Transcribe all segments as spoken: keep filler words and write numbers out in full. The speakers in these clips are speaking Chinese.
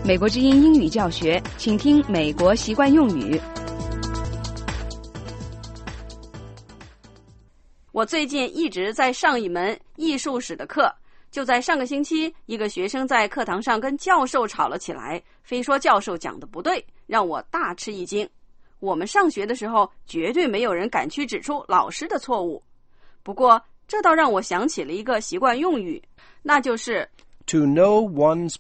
美国之音英语教学，请听美国习惯用语。 我最近一直在上一门艺术史的课，就在上个星期，一个学生在课堂上跟教授吵了起来，非说教授讲的不对，让我大吃一惊。我们上学的时候，绝对没有人敢去指出老师的错误。不过，这倒让我想起了一个习惯用语，那就是 to know one's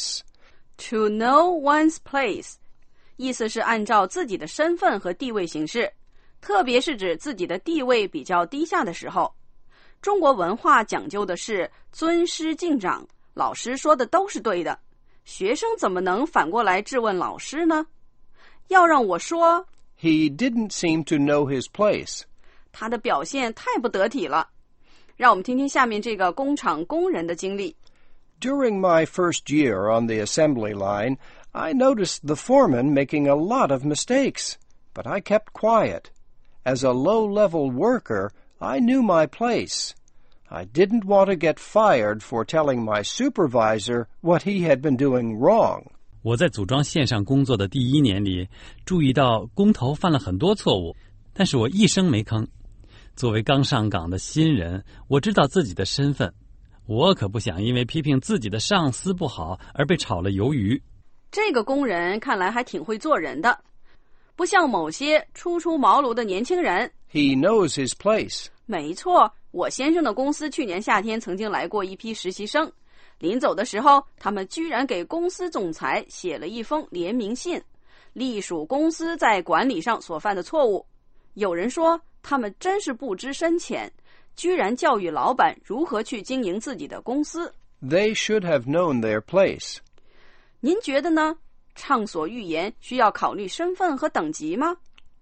place。To know one's place， 意思是按照自己的身份和地位行事，特别是指自己的地位比较低下的时候。中国文化讲究的是尊师敬长，老师说的都是对的，学生怎么能反过来质问老师呢？要让我说 He didn't seem to know his place， 他的表现太不得体了。让我们听听下面这个工厂工人的经历。 During my first year on the assembly line, I noticed the foreman making a lot of mistakes, but I kept quiet. As a low-level worker, I knew my place. I didn't want to get fired for telling my supervisor what he had been doing wrong. 我在组装线上工作的第一年里，注意到工头犯了很多错误，但是我一声没吭。作为刚上岗的新人，我知道自己的身份。我可不想因为批评自己的上司不好而被炒了鱿鱼。 这个工人看来还挺会做人的，不像某些初出茅庐的年轻人。 He knows his place. 没错，我先生的公司去年夏天曾经来过一批实习生，临走的时候，他们居然给公司总裁写了一封联名信，隶属公司在管理上所犯的错误。有人说，他们真是不知深浅，居然教育老板如何去经营自己的公司。 They should have known their place. 您觉得呢？畅所欲言需要考虑身份和等级吗？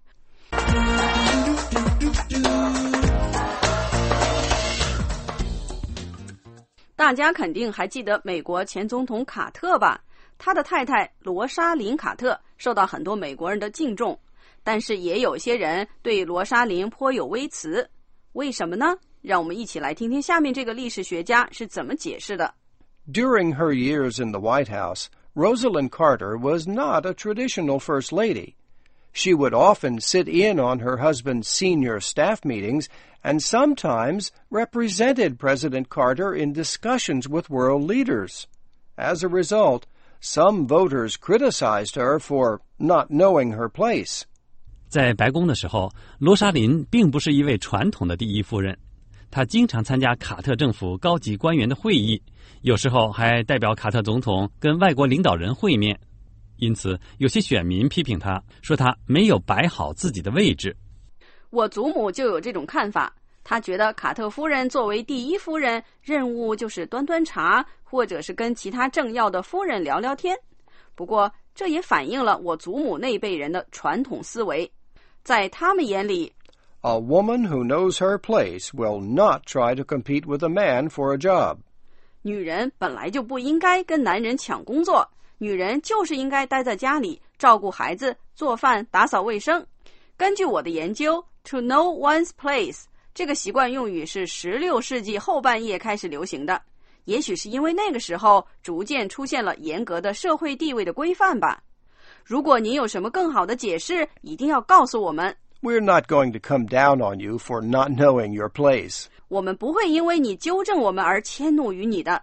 大家肯定还记得美国前总统卡特吧？他的太太罗莎琳·卡特受到很多美国人的敬重，但是也有些人对罗莎琳颇有微词。为什么呢？让我们一起来听听下面这个历史学家是怎么解释的。 During her years in the White House, Rosalind Carter was not a traditional first lady. She would often sit in on her husband's senior staff meetings and sometimes represented President Carter in discussions with world leaders. As a result, some voters criticized her for not knowing her place. 在白宫的时候，罗莎琳并不是一位传统的第一夫人，她经常参加卡特政府高级官员的会议，有时候还代表卡特总统跟外国领导人会面。因此，有些选民批评她，说她没有摆好自己的位置。 我祖母就有这种看法，她觉得卡特夫人作为第一夫人，任务就是端端茶，或者是跟其他政要的夫人聊聊天。不过，这也反映了我祖母那辈人的传统思维。在他们眼里 A woman who knows her place will not try to compete with a man for a job. 女人本来就不应该跟男人抢工作，女人就是应该待在家里，照顾孩子，做饭，打扫卫生。根据我的研究 ，to know one's place 这个习惯用语是十六世纪后半叶开始流行的，也许是因为那个时候逐渐出现了严格的社会地位的规范吧。如果您有什么更好的解释，一定要告诉我们。 We're not going to come down on you for not knowing your place. 我们不会因为你纠正我们而迁怒于你的。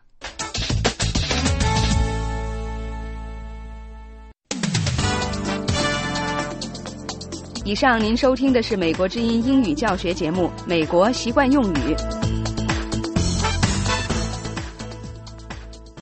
以上您收听的是美国之音英语教学节目《美国习惯用语》。